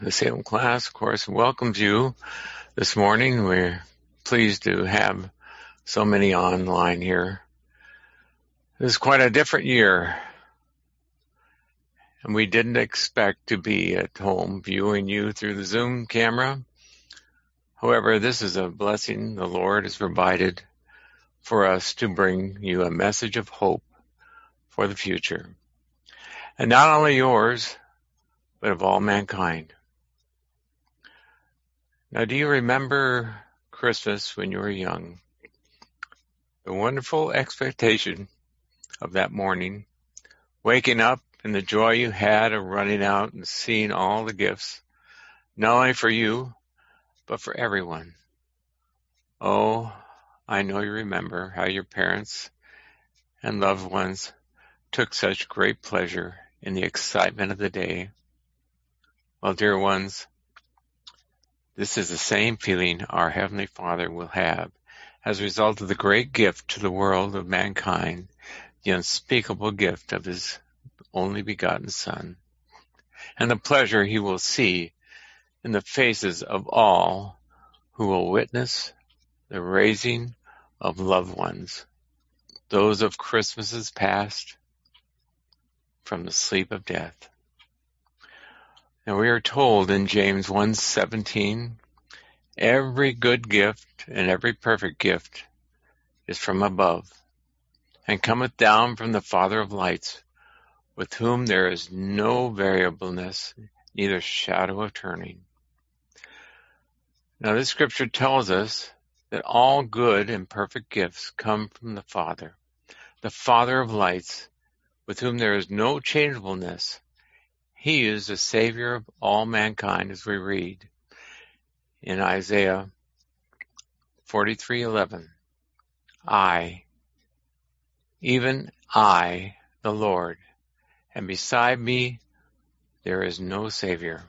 The Salem class, of course, welcomes you this morning. We're pleased to have so many online here. This is quite a different year, and we didn't expect to be at home viewing you through the Zoom camera. However, this is a blessing the Lord has provided for us to bring you a message of hope for the future. And not only yours, but of all mankind. Now, do you remember Christmas when you were young? The wonderful expectation of that morning, waking up and the joy you had of running out and seeing all the gifts, not only for you, but for everyone. Oh, I know you remember how your parents and loved ones took such great pleasure in the excitement of the day. Well, dear ones, this is the same feeling our Heavenly Father will have as a result of the great gift to the world of mankind, the unspeakable gift of His only begotten Son, and the pleasure He will see in the faces of all who will witness the raising of loved ones, those of Christmases past, from the sleep of death. And we are told in James 1:17, every good gift and every perfect gift is from above, and cometh down from the Father of lights, with whom there is no variableness, neither shadow of turning. Now this scripture tells us that all good and perfect gifts come from the Father of lights, with whom there is no changeableness. He is the Savior of all mankind, as we read in Isaiah 43:11. I, even I, the Lord, and beside me there is no Savior.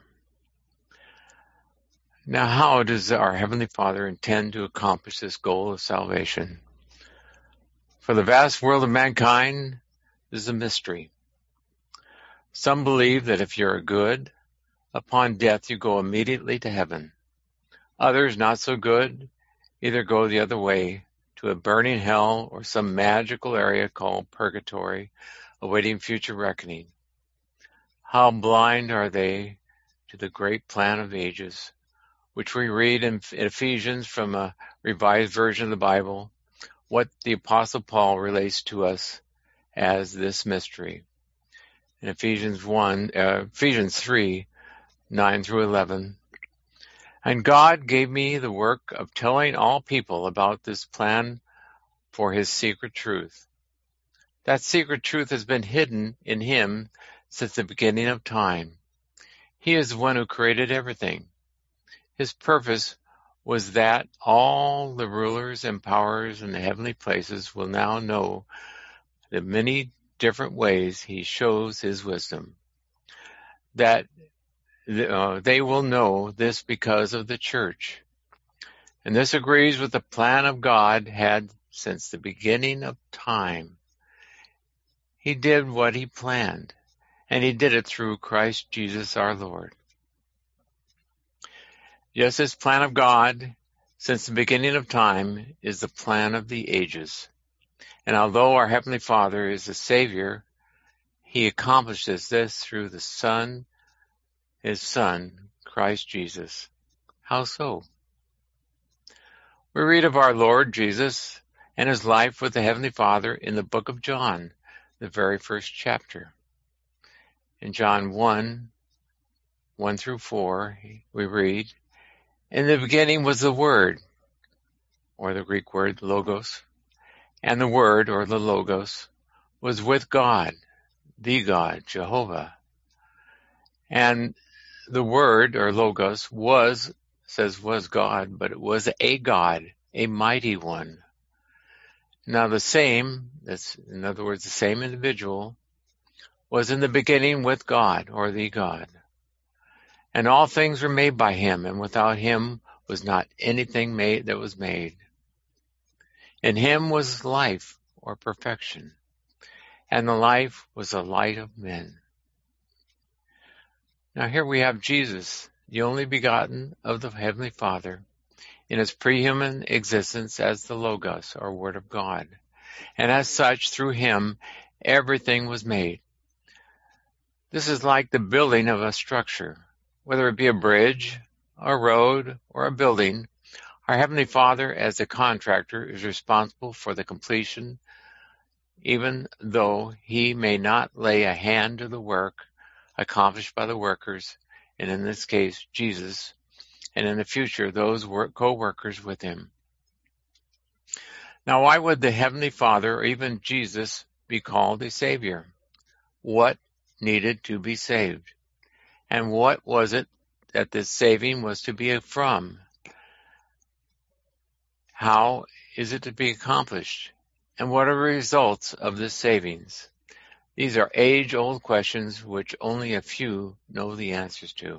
Now, how does our Heavenly Father intend to accomplish this goal of salvation? For the vast world of mankind, this is a mystery. Some believe that if you're good, upon death you go immediately to heaven. Others, not so good, either go the other way to a burning hell or some magical area called purgatory, awaiting future reckoning. How blind are they to the great plan of ages, which we read in Ephesians from a revised version of the Bible, what the Apostle Paul relates to us as this mystery. In Ephesians 3, 9 through 11. And God gave me the work of telling all people about this plan for His secret truth. That secret truth has been hidden in Him since the beginning of time. He is the one who created everything. His purpose was that all the rulers and powers in the heavenly places will now know the many different ways He shows His wisdom. That they will know this because of the church. And this agrees with the plan of God had since the beginning of time. He did what He planned, and He did it through Christ Jesus our Lord. Yes, this plan of God since the beginning of time is the plan of the ages. And although our Heavenly Father is the Savior, He accomplishes this through the Son, His Son, Christ Jesus. How so? We read of our Lord Jesus and His life with the Heavenly Father in the book of John, the very first chapter. In John 1 through 4, we read, in the beginning was the Word, or the Greek word logos, and the Word, or the logos, was with God, the God, Jehovah. And the Word, or logos, was God, but it was a God, a mighty one. Now the same, in other words, the same individual, was in the beginning with God, or the God. And all things were made by Him, and without Him was not anything made that was made. In Him was life, or perfection, and the life was the light of men. Now here we have Jesus, the only begotten of the Heavenly Father, in his pre-human existence as the Logos, or Word of God. And as such, through him, everything was made. This is like the building of a structure. Whether it be a bridge, a road, or a building, our Heavenly Father, as the contractor, is responsible for the completion, even though he may not lay a hand to the work accomplished by the workers, and in this case, Jesus, and in the future, those co-workers with him. Now, why would the Heavenly Father, or even Jesus, be called a Savior? What needed to be saved? And what was it that this saving was to be from? How is it to be accomplished? And what are the results of this savings? These are age-old questions which only a few know the answers to.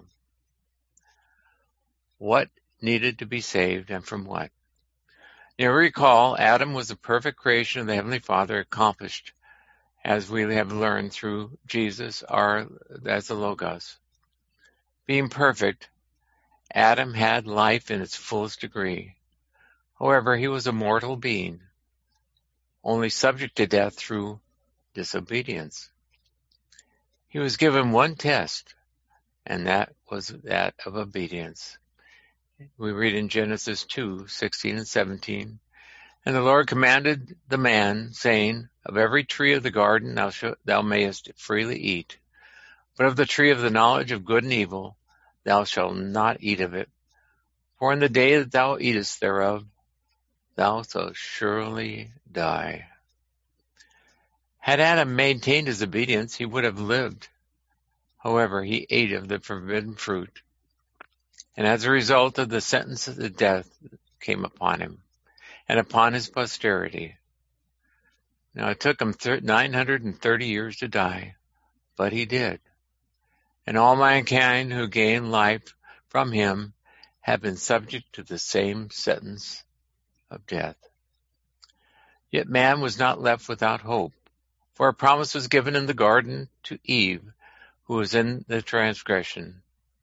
What needed to be saved and from what? Now recall, Adam was the perfect creation of the Heavenly Father, accomplished, as we have learned through Jesus, as the Logos. Being perfect, Adam had life in its fullest degree. However, he was a mortal being, only subject to death through disobedience. He was given one test, and that was that of obedience. We read in Genesis 2:16 and 17, "And the Lord commanded the man, saying, Of every tree of the garden thou mayest freely eat, but of the tree of the knowledge of good and evil thou shalt not eat of it. For in the day that thou eatest thereof, thou shalt surely die." Had Adam maintained his obedience, he would have lived. However, he ate of the forbidden fruit, and as a result of the sentence of death came upon him and upon his posterity. Now it took him 930 years to die, but he did. And all mankind who gained life from him have been subject to the same sentence of death. Yet man was not left without hope, for a promise was given in the garden to Eve, who was in the transgression.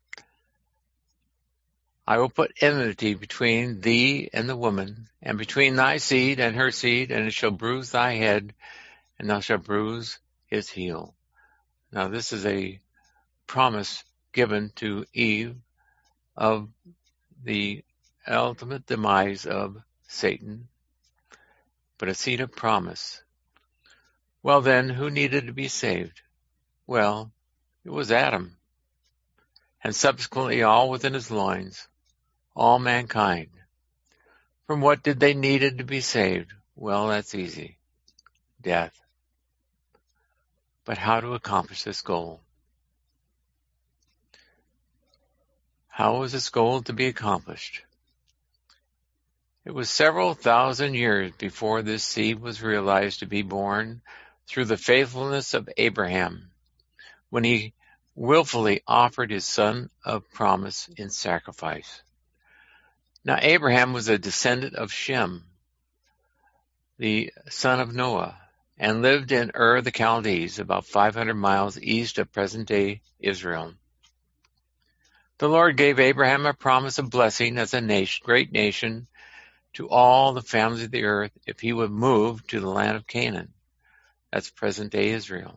"I will put enmity between thee and the woman, and between thy seed and her seed, and it shall bruise thy head, and thou shalt bruise his heel." Now this is a promise given to Eve of the ultimate demise of Satan, but a seed of promise. Well then, who needed to be saved? Well, it was Adam, and subsequently all within his loins, all mankind. From what did they needed to be saved? Well, that's easy. Death. But how to accomplish this goal? How was this goal to be accomplished? It was several thousand years before this seed was realized to be born through the faithfulness of Abraham, when he willfully offered his son of promise in sacrifice. Now Abraham was a descendant of Shem, the son of Noah, and lived in Ur the Chaldees, about 500 miles east of present-day Israel. The Lord gave Abraham a promise of blessing as a great nation to all the families of the earth if he would move to the land of Canaan. That's present-day Israel.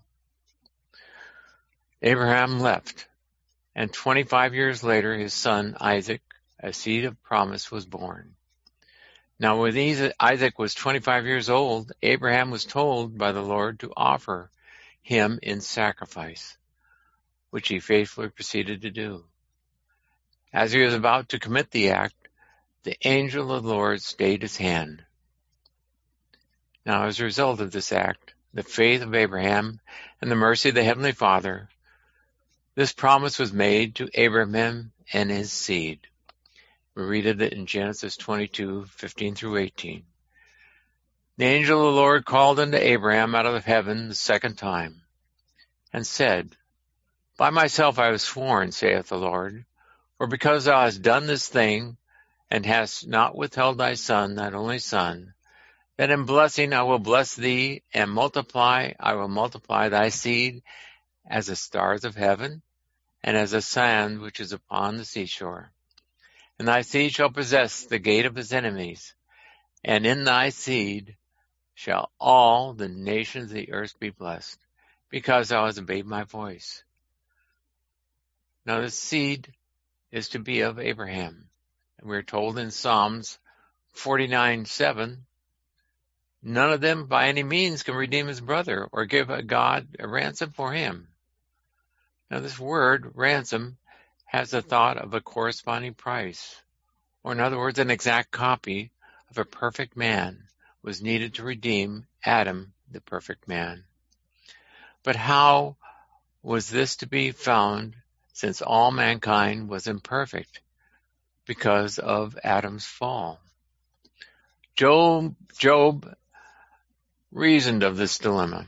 Abraham left, and 25 years later his son Isaac, a seed of promise, was born. Now when Isaac was 25 years old, Abraham was told by the Lord to offer him in sacrifice, which he faithfully proceeded to do. As he was about to commit the act, the angel of the Lord stayed his hand. Now as a result of this act, the faith of Abraham and the mercy of the Heavenly Father, this promise was made to Abraham and his seed. We read it in Genesis 22:15 through 18. "The angel of the Lord called unto Abraham out of heaven the second time, and said, By myself I have sworn, saith the Lord, for because thou hast done this thing, and hast not withheld thy son, thine only son, then in blessing I will bless thee, and I will multiply thy seed as the stars of heaven, and as the sand which is upon the seashore. And thy seed shall possess the gate of his enemies, and in thy seed shall all the nations of the earth be blessed, because thou hast obeyed my voice. Now the seed is to be of Abraham. And we're told in Psalms 49:7, none of them by any means can redeem his brother or give a God a ransom for him. Now this word, ransom, has the thought of a corresponding price, or in other words, an exact copy of a perfect man was needed to redeem Adam, the perfect man. But how was this to be found, since all mankind was imperfect because of Adam's fall? Job reasoned of this dilemma.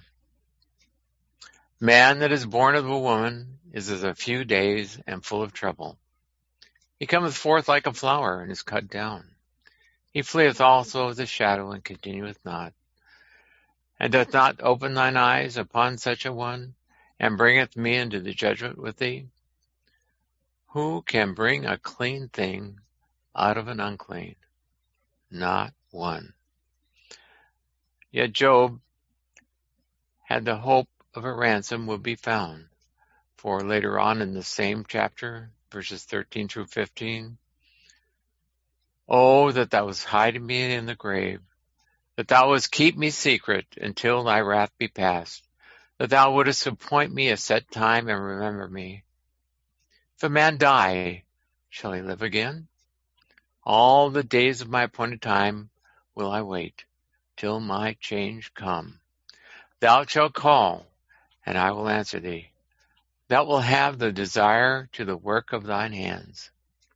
Man that is born of a woman is as a few days and full of trouble. He cometh forth like a flower and is cut down. He fleeth also as a shadow and continueth not. And doth not open thine eyes upon such a one, and bringeth me into the judgment with thee? Who can bring a clean thing out of an unclean? Not one. Yet Job had the hope of a ransom would be found. For later on in the same chapter, verses 13 through 15, oh, that thou wouldst hide me in the grave, that thou wouldst keep me secret until thy wrath be past, that thou wouldst appoint me a set time and remember me. If a man die, shall he live again? All the days of my appointed time will I wait, till my change come. Thou shalt call, and I will answer thee. Thou wilt have the desire to the work of thine hands.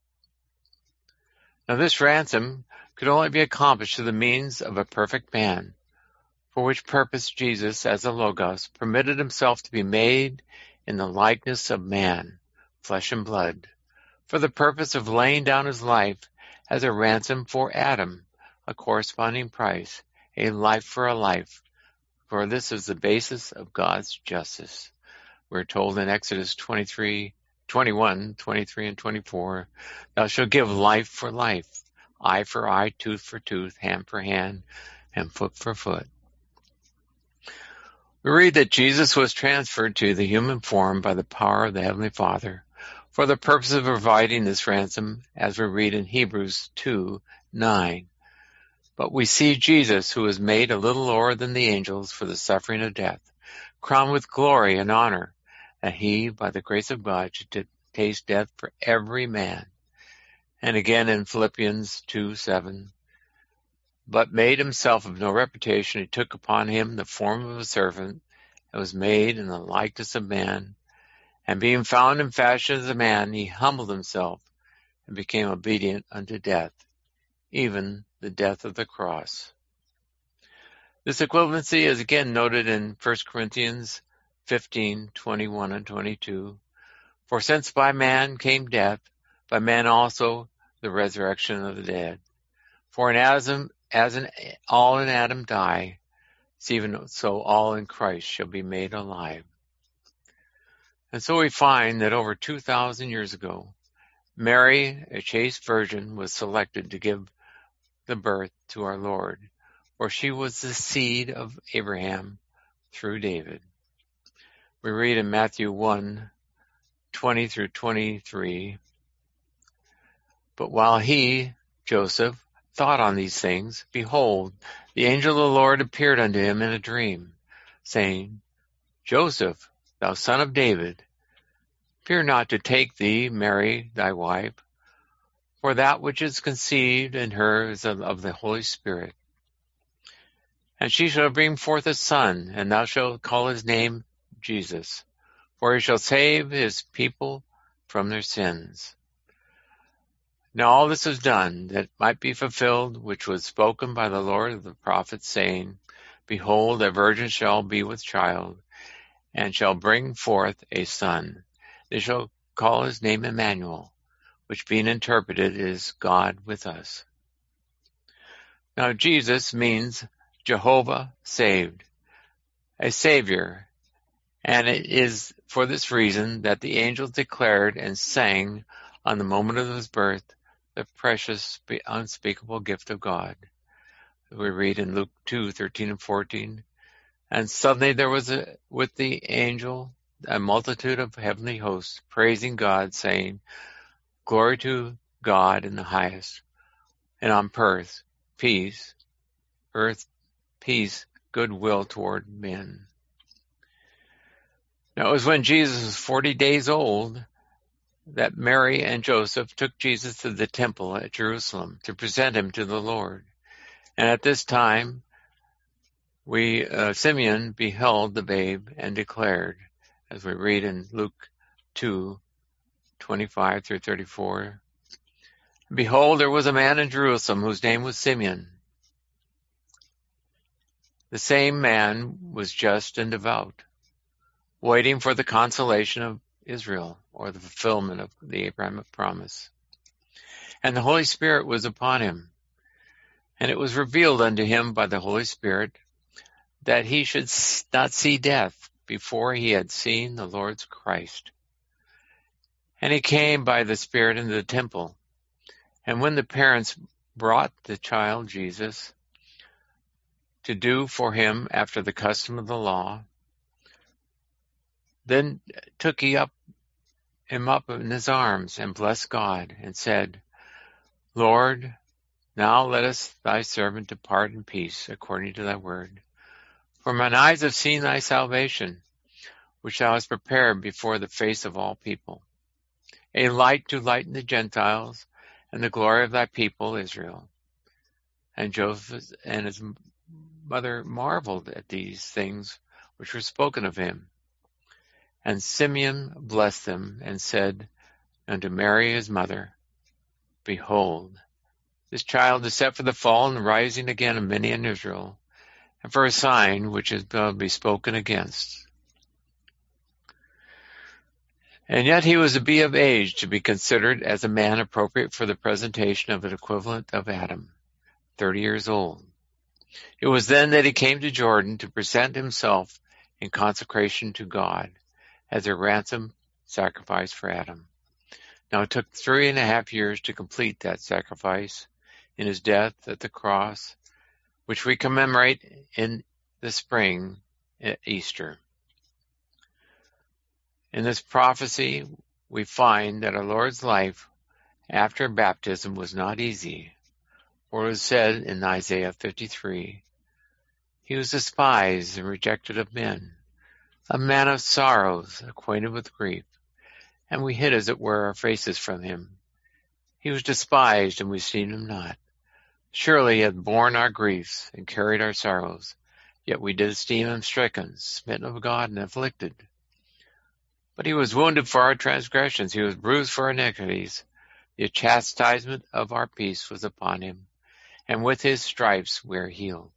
Now this ransom could only be accomplished through the means of a perfect man, for which purpose Jesus, as the Logos, permitted himself to be made in the likeness of man, flesh and blood, for the purpose of laying down his life as a ransom for Adam, a corresponding price, a life for a life, for this is the basis of God's justice. We're told in Exodus 21, 23, and 24, thou shalt give life for life, eye for eye, tooth for tooth, hand for hand, and foot for foot. We read that Jesus was transferred to the human form by the power of the Heavenly Father for the purpose of providing this ransom, as we read in Hebrews 2:9. But we see Jesus, who was made a little lower than the angels for the suffering of death, crowned with glory and honor, that he, by the grace of God, should taste death for every man. And again in Philippians 2:7, but made himself of no reputation, he took upon him the form of a servant, and was made in the likeness of man. And being found in fashion as a man, he humbled himself and became obedient unto death, even the death of the cross. This equivalency is again noted in 1 Corinthians 15:21 and 22. For since by man came death, by man also the resurrection of the dead. For all in Adam die, even so all in Christ shall be made alive. And so we find that over 2,000 years ago, Mary, a chaste virgin, was selected to give the birth to our Lord, for she was the seed of Abraham through David. We read in Matthew 1:20 through 23, but while he, Joseph, thought on these things, behold, the angel of the Lord appeared unto him in a dream, saying, Joseph, thou son of David, fear not to take thee Mary thy wife, for that which is conceived in her is of the Holy Spirit. And she shall bring forth a son, and thou shalt call his name Jesus, for he shall save his people from their sins. Now all this was done, that it might be fulfilled, which was spoken by the Lord of the prophets, saying, Behold, a virgin shall be with child, and shall bring forth a son. They shall call his name Emmanuel, which being interpreted is God with us. Now Jesus means Jehovah saved, a savior, And it is for this reason that the angels declared and sang on the moment of his birth the precious, unspeakable gift of God. We read in Luke 2:13 and 14. And suddenly there was with the angel a multitude of heavenly hosts praising God, saying, Glory to God in the highest, and on earth peace, goodwill toward men. Now it was when Jesus was 40 days old that Mary and Joseph took Jesus to the temple at Jerusalem to present him to the Lord. And at this time, Simeon beheld the babe and declared, as we read in Luke 2:25 through 34, Behold, there was a man in Jerusalem whose name was Simeon. The same man was just and devout, waiting for the consolation of Israel, or the fulfillment of the Abrahamic promise. And the Holy Spirit was upon him, and it was revealed unto him by the Holy Spirit that he should not see death before he had seen the Lord's Christ. And he came by the Spirit into the temple. And when the parents brought the child Jesus to do for him after the custom of the law, then took he him up in his arms and blessed God and said, Lord, now lettest thy servant depart in peace according to thy word. For mine eyes have seen thy salvation, which thou hast prepared before the face of all people, a light to lighten the Gentiles, and the glory of thy people Israel. And Joseph and his mother marveled at these things which were spoken of him. And Simeon blessed them, and said unto Mary his mother, Behold, this child is set for the fall and rising again of many in Israel, and for a sign which is to be spoken against. And yet he was to be of age to be considered as a man appropriate for the presentation of an equivalent of Adam, 30 years old. It was then that he came to Jordan to present himself in consecration to God as a ransom sacrifice for Adam. Now it took 3.5 years to complete that sacrifice in his death at the cross, which we commemorate in the spring at Easter. In this prophecy, we find that our Lord's life after baptism was not easy, for it was said in Isaiah 53, He was despised and rejected of men, a man of sorrows, acquainted with grief, and we hid as it were our faces from him. He was despised, and we esteemed him not. Surely he hath borne our griefs and carried our sorrows, yet we did esteem him stricken, smitten of God, and afflicted. But he was wounded for our transgressions, he was bruised for our iniquities. The chastisement of our peace was upon him, and with his stripes we are healed.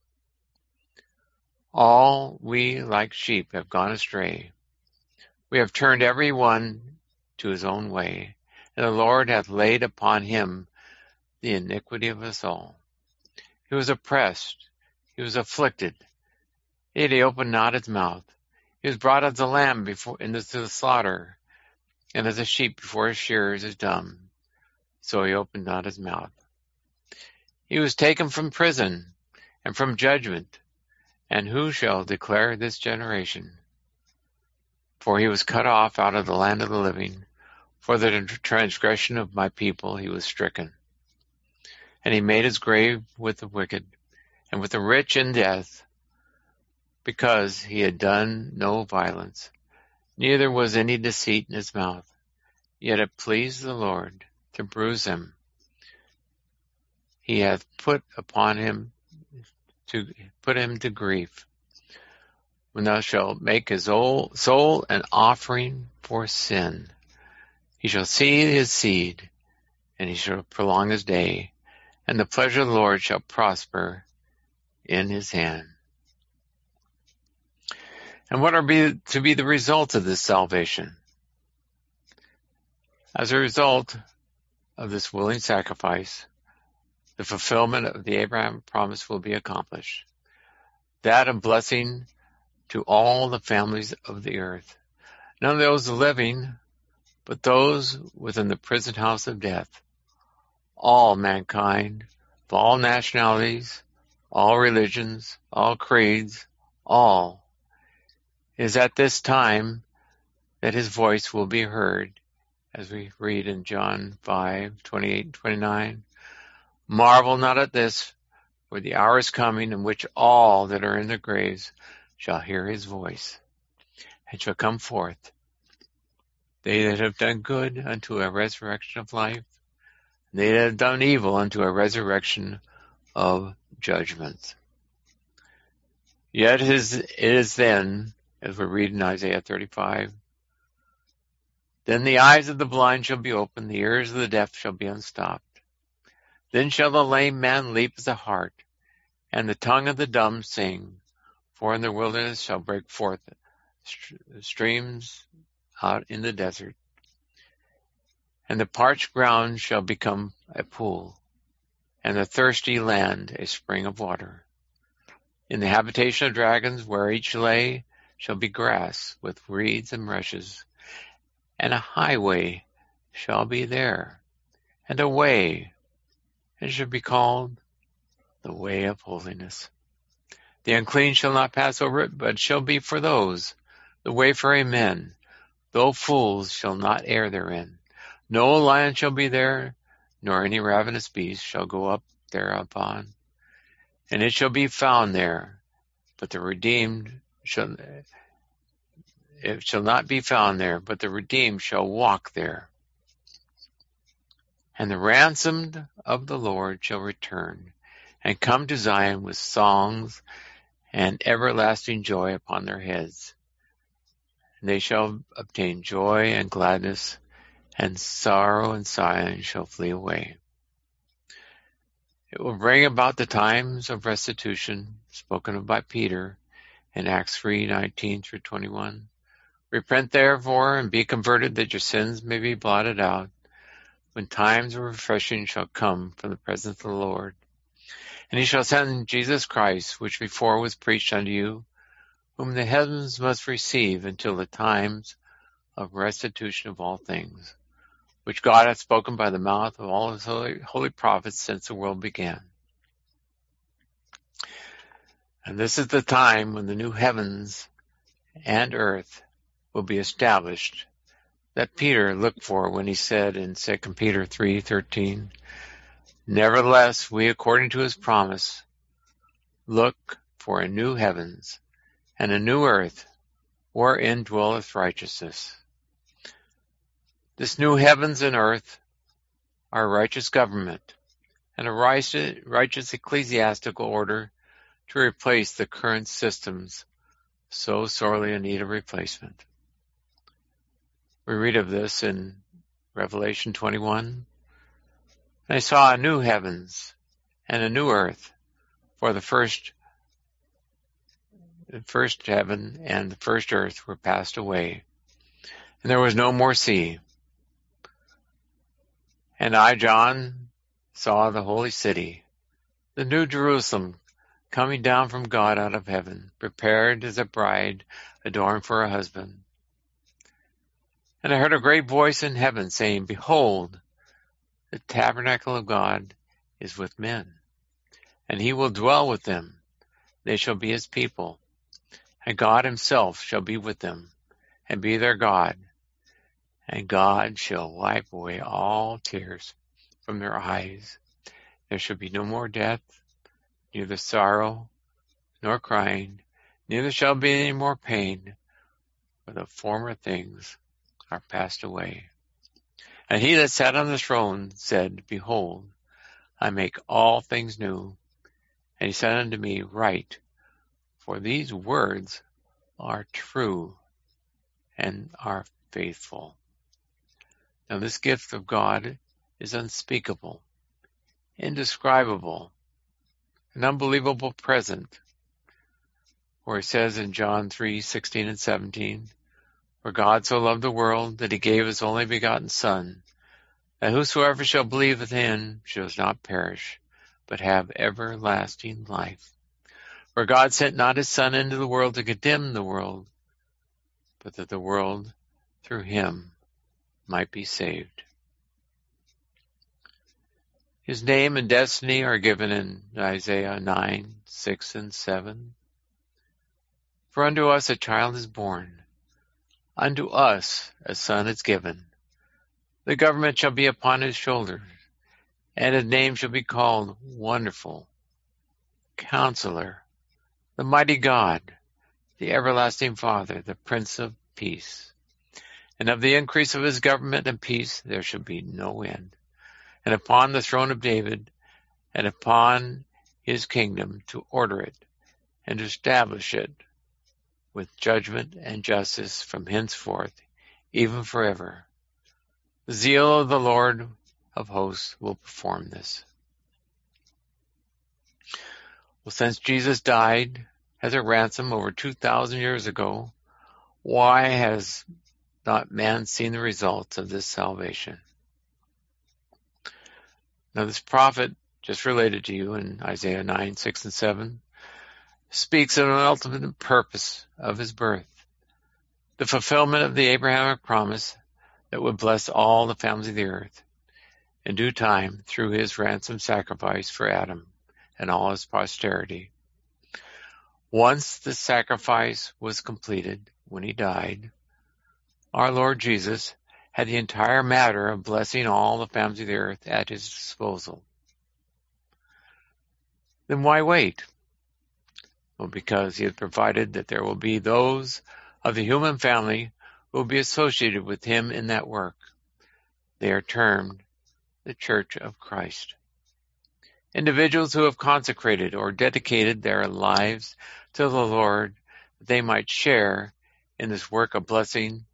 All we like sheep have gone astray. We have turned every one to his own way, and the Lord hath laid upon him the iniquity of us all. He was oppressed, he was afflicted, yet he opened not his mouth. He was brought as a lamb into the slaughter, and as a sheep before his shearers is dumb, so he opened not his mouth. He was taken from prison and from judgment, and who shall declare this generation? For he was cut off out of the land of the living. For the transgression of my people he was stricken. And he made his grave with the wicked, and with the rich in death, because he had done no violence, neither was any deceit in his mouth. Yet it pleased the Lord to bruise him. He hath put him to grief. When thou shalt make his soul an offering for sin, he shall see his seed, and he shall prolong his day, and the pleasure of the Lord shall prosper in his hand. And what are to be the results of this salvation? As a result of this willing sacrifice, the fulfillment of the Abraham promise will be accomplished. That of blessing to all the families of the earth. None of those living, but those within the prison house of death. All mankind, of all nationalities, all religions, all creeds, all. It is at this time that his voice will be heard, as we read in John 5:28 and 29. Marvel not at this, for the hour is coming in which all that are in the graves shall hear his voice, and shall come forth, they that have done good unto a resurrection of life, and they that have done evil unto a resurrection of judgment. Yet it is then, as we read in Isaiah 35, then the eyes of the blind shall be opened, the ears of the deaf shall be unstopped. Then shall the lame man leap as a hart, and the tongue of the dumb sing. For in the wilderness shall break forth streams out in the desert, and the parched ground shall become a pool, and the thirsty land a spring of water. In the habitation of dragons, where each lay, shall be grass with reeds and rushes, and a highway shall be there, and a way, and it shall be called the way of holiness. The unclean shall not pass over it, but shall be for those, the wayfaring men, though fools shall not err therein. No lion shall be there, nor any ravenous beast shall go up thereupon. And it shall be found there, but the redeemed shall not be found there, but the redeemed shall walk there. And the ransomed of the Lord shall return, and come to Zion with songs and everlasting joy upon their heads. And they shall obtain joy and gladness, and sorrow and sighing shall flee away. It will bring about the times of restitution spoken of by Peter in Acts 3:19-21. Repent therefore and be converted, that your sins may be blotted out, when times of refreshing shall come from the presence of the Lord. And he shall send Jesus Christ, which before was preached unto you, whom the heavens must receive until the times of restitution of all things, which God hath spoken by the mouth of all his holy prophets since the world began. And this is the time when the new heavens and earth will be established, that Peter looked for when he said in 2 Peter 3:13, Nevertheless, we, according to his promise, look for a new heavens and a new earth, wherein dwelleth righteousness. This new heavens and earth are righteous government and a righteous ecclesiastical order to replace the current systems so sorely in need of replacement. We read of this in Revelation 21. I saw a new heavens and a new earth, for the first heaven and the first earth were passed away, and there was no more sea. And I, John, saw the holy city, the new Jerusalem, coming down from God out of heaven, prepared as a bride adorned for her husband. And I heard a great voice in heaven saying, Behold, the tabernacle of God is with men, and he will dwell with them. They shall be his people, and God himself shall be with them, and be their God. And God shall wipe away all tears from their eyes. There shall be no more death, neither sorrow, nor crying, neither shall be any more pain, for the former things are passed away. And he that sat on the throne said, Behold, I make all things new. And he said unto me, Write, for these words are true and are faithful. Now this gift of God is unspeakable, indescribable, an unbelievable present. Where he says in John 3:16 and 17, For God so loved the world that he gave his only begotten Son, that whosoever shall believe in him shall not perish, but have everlasting life. For God sent not his Son into the world to condemn the world, but that the world through him might be saved. His name and destiny are given in Isaiah 9, 6 and 7. For unto us a child is born, unto us a son is given. The government shall be upon his shoulders, and his name shall be called Wonderful, Counselor, the Mighty God, the Everlasting Father, the Prince of Peace. And of the increase of his government and peace there shall be no end. And upon the throne of David, and upon his kingdom, to order it, and to establish it with judgment and justice from henceforth, even forever. The zeal of the Lord of hosts will perform this. Well, since Jesus died as a ransom over 2,000 years ago, why has not man seen the results of this salvation? Now this prophet, just related to you in Isaiah 9, 6 and 7, speaks of an ultimate purpose of his birth, the fulfillment of the Abrahamic promise that would bless all the families of the earth in due time through his ransom sacrifice for Adam and all his posterity. Once the sacrifice was completed, when he died, our Lord Jesus had the entire matter of blessing all the families of the earth at his disposal. Then why wait? Well, because he has provided that there will be those of the human family who will be associated with him in that work. They are termed the Church of Christ. Individuals who have consecrated or dedicated their lives to the Lord, that they might share in this work of blessing.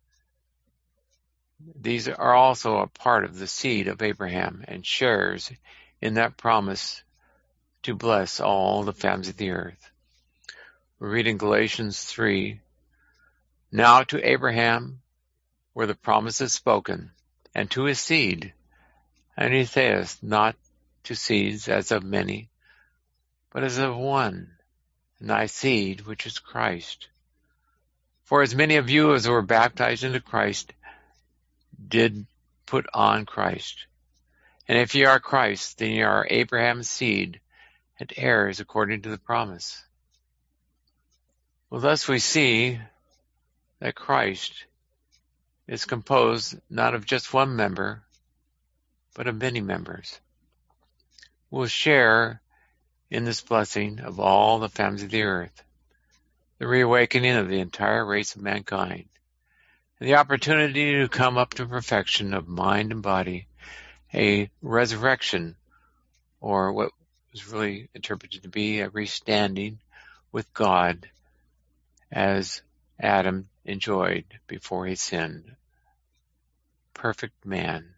These are also a part of the seed of Abraham and shares in that promise to bless all the families of the earth. We're reading Galatians 3. Now to Abraham were the promises spoken, and to his seed. And he saith, not to seeds as of many, but as of one, and thy seed, which is Christ. For as many of you as were baptized into Christ did put on Christ. And if ye are Christ, then ye are Abraham's seed, and heirs according to the promise. Well, thus we see that Christ is composed not of just one member, but of many members. We'll share in this blessing of all the families of the earth, the reawakening of the entire race of mankind, and the opportunity to come up to perfection of mind and body, a resurrection, or what was really interpreted to be a restanding with God as Adam enjoyed before he sinned. Perfect man.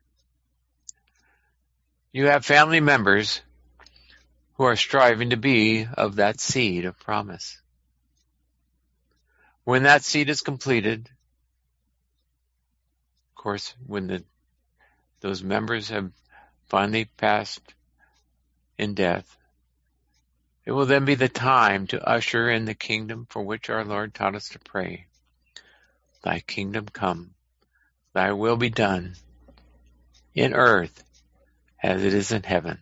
You have family members who are striving to be of that seed of promise. When that seed is completed, of course, when those members have finally passed in death, it will then be the time to usher in the kingdom for which our Lord taught us to pray. Thy kingdom come, thy will be done, in earth as it is in heaven.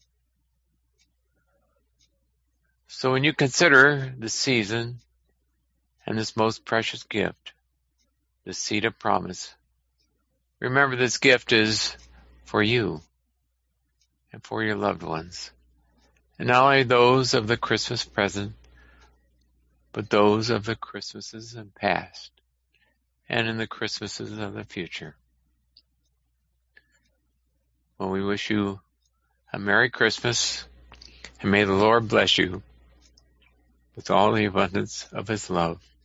So when you consider the season and this most precious gift, the seed of promise, remember this gift is for you and for your loved ones. And not only those of the Christmas present, but those of the Christmases in past and in the Christmases of the future. Well, we wish you a Merry Christmas, and may the Lord bless you with all the abundance of His love.